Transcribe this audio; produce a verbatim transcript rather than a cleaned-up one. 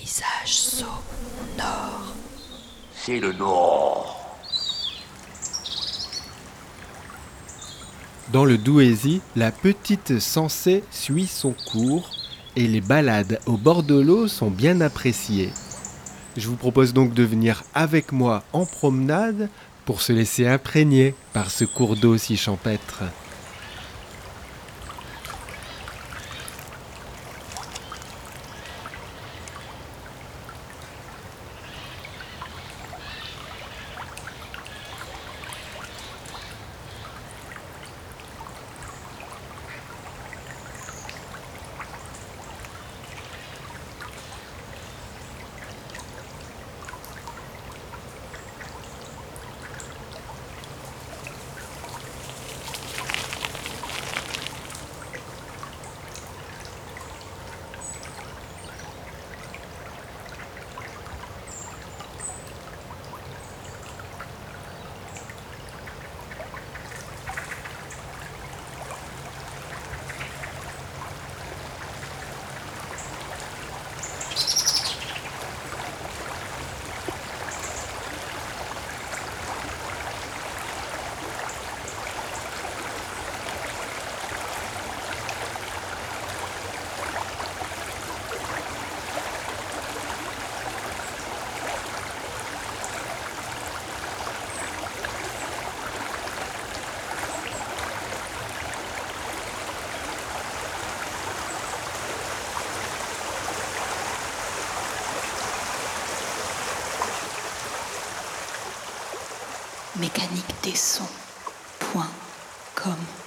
paysage sonore. C'est le Nord. Dans le Douaisis, la petite Sensée suit son cours et les balades au bord de l'eau sont bien appréciées. Je vous propose donc de venir avec moi en promenade pour se laisser imprégner par ce cours d'eau si champêtre. mécanique des sons point com